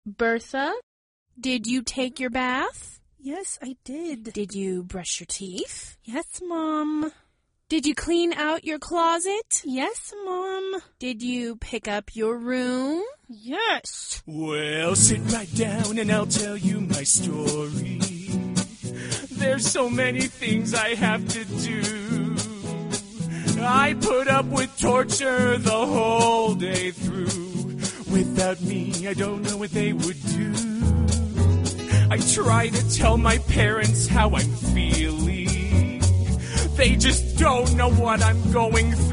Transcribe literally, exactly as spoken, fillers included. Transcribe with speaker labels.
Speaker 1: Bertha, did you take your bath?
Speaker 2: Yes, I did.
Speaker 1: Did you brush your teeth?
Speaker 2: Yes, Mom.
Speaker 1: Did you clean out your closet?
Speaker 2: Yes, Mom.
Speaker 1: Did you pick up your room?
Speaker 2: Yes.
Speaker 3: Well, sit right down and I'll tell you my story. There's so many things I have to do. I put up with torture the whole day through. Without me, I don't know what they would do. I try to tell my parents how I'm feeling. They just don't know what I'm going through.